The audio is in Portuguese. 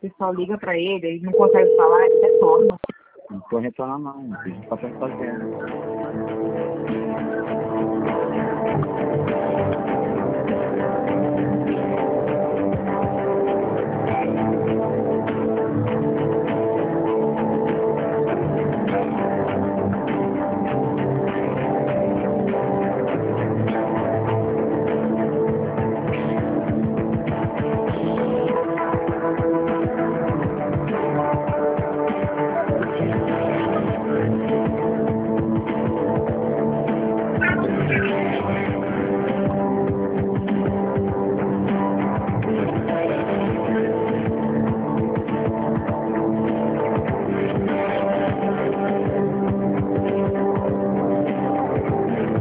pessoal liga pra ele não consegue falar, ele retorna. Não tô retornando não, a gente tá fazendo.